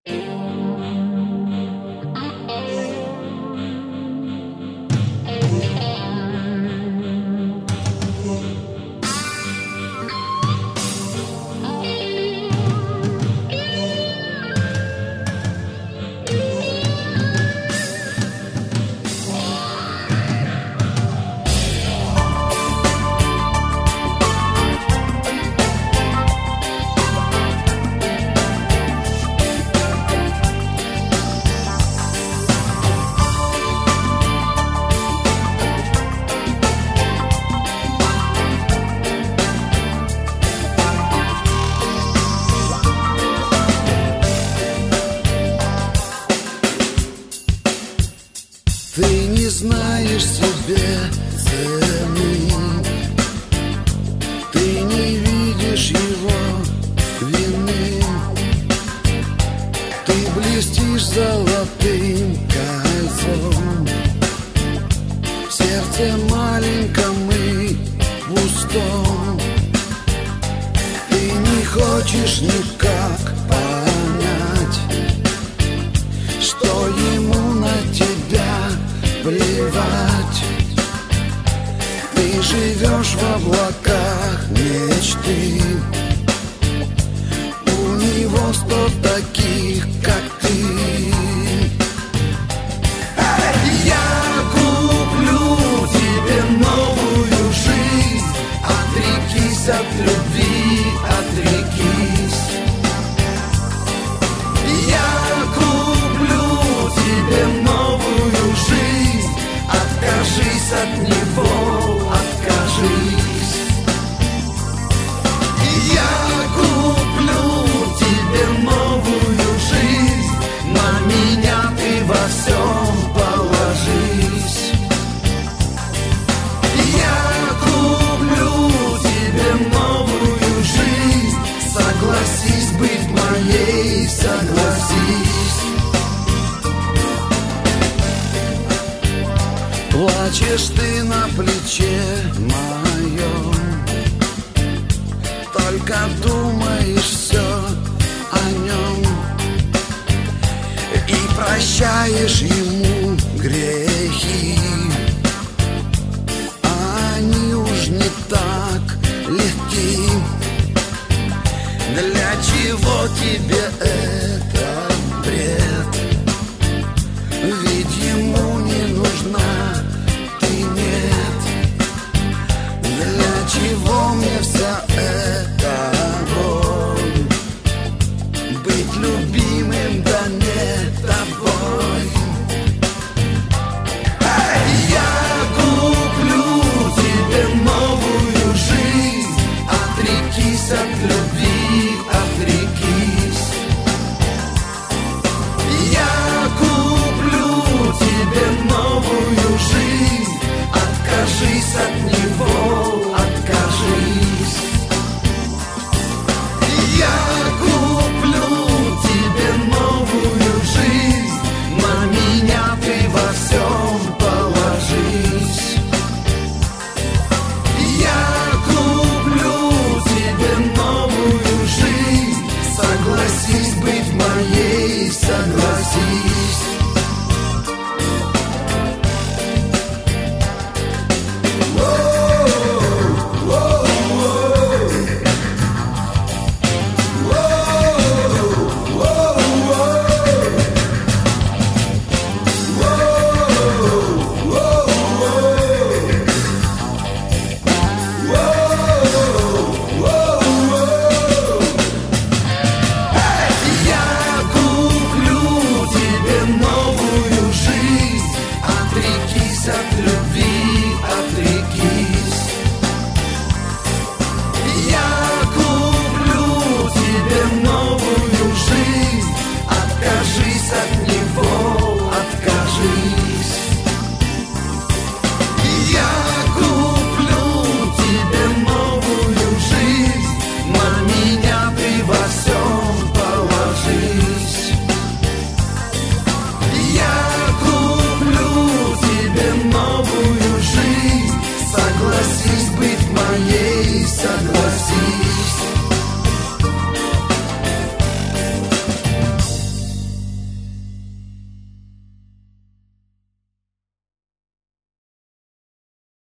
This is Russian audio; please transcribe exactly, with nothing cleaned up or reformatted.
Ты не знаешь себе цены, ты не видишь его вины. Ты блестишь золотым кольцом в сердце маленьком и пустом. Ты не хочешь никак понять, что ему на тебя плевать. Ты живешь в облаках мечты, у него сто таких, как ты. Я куплю тебе новую жизнь, отрекись от любви, отрекись. Я куплю тебе новую жизнь, откажись от него, откажись. Я куплю тебе новую жизнь, на меня ты во всем положись. Я куплю тебе новую жизнь, согласись быть моей, согласись. Плачешь ты на плече моем, только думаешь все о нем и прощаешь ему грех.